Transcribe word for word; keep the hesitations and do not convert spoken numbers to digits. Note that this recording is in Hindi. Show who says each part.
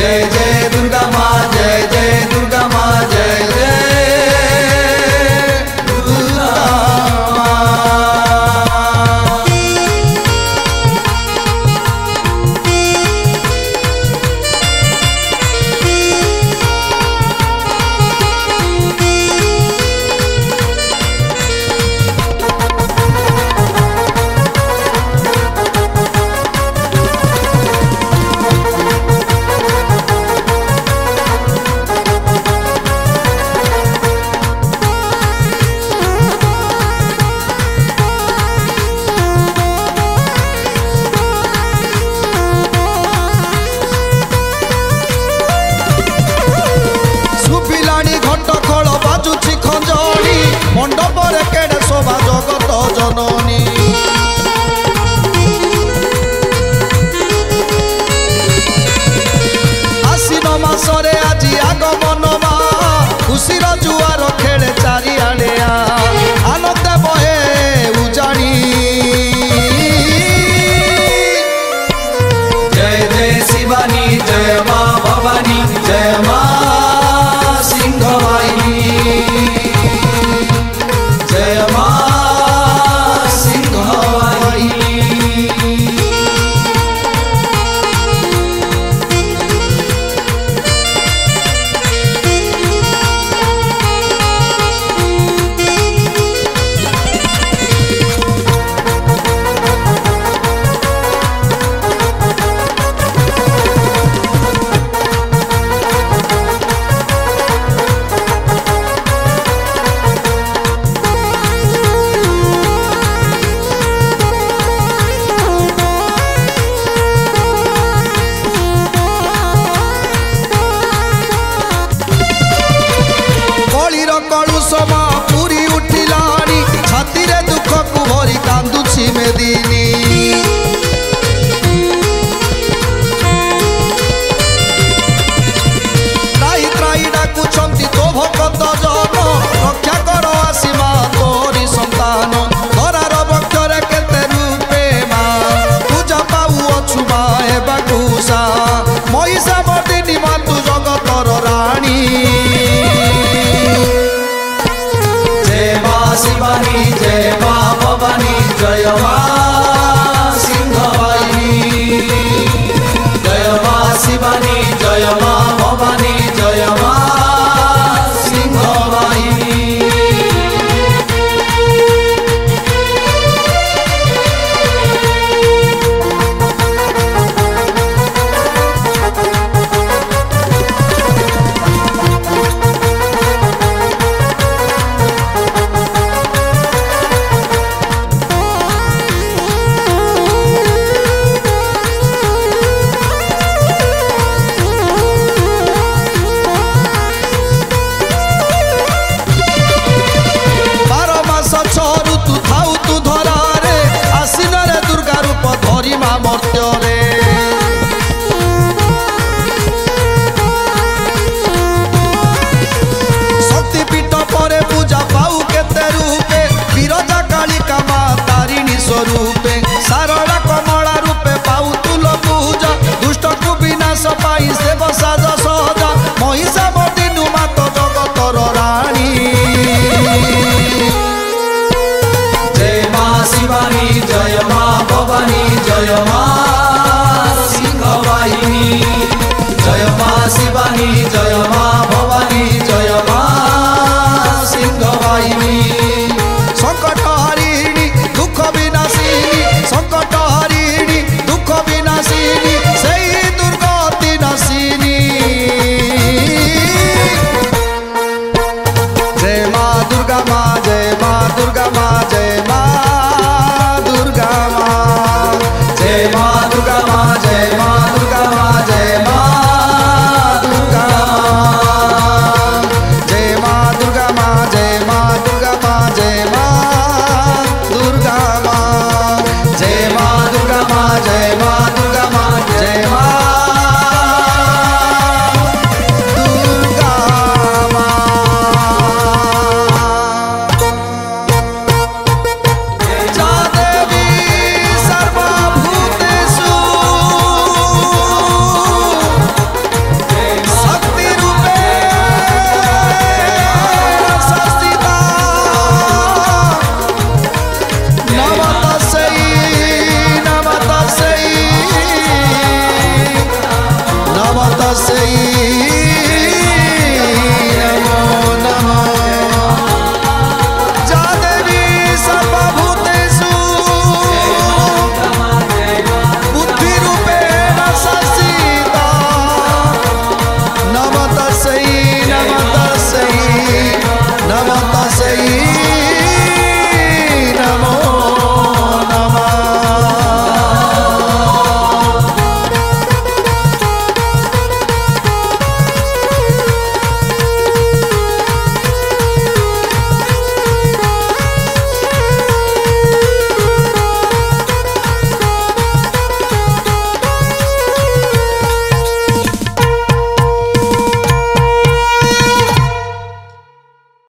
Speaker 1: जय जय दुर्गा माँ जय जय दुर्गा माँ जय जय दुर्गा मंडपर केड़े शोभा जगत जननी आसीन मासरे आज आगमन मा खुशीर जुआर खेले चारिआडे आनंद बहे उजाणी जय जय शिवानी जय माँ भवानी जय माँ सिंहवाहिनी जय माँ सिंहवाहिनी पूरी उठिलानी छाती रे दुख को भरी कांदुछि मेदिनी त्राई त्राई डाकुछंती तो भक्त जन रक्षा कर आसी माँ तोरी संतान धरार बक्षरे केते रूपे माँ पूजा पाऊ अछु माँ एबा कुसा महिषा मर्दिनी माँ तू जगतर रानी शिवानी जय माँ भवानी जय माँ सिंहवाहिनी जय माँ शिवानी जय माँ भवानी जय माँ सिंहवाहिनी मर्त्य शक्तिपीठ पर पूजा पाऊ केते रूपे विरजा कालिका माँ तारिणी स्वरूपे सारला कमला रूपे पाऊ तुल पूजा दुष्ट को विनाश पाई सेव साज सहजा महिषा मर्दिनी मात जगतर रानी जय माँ शिवानी जय माँ भवानी जय माँ सिंहवाहिनी जय माँ शिवानी जय माँ भवानी जय माँ सिंहवाहिनी संकट हरिणी दुख विनाशिनी संकट हरिणी दुख विनाशिनी सही दुर्गति नाशिनी जय माँ दुर्गा माँ जय माँ दुर्गा माँ जय माँ दुर्गा माँ जय माँ ସେଇ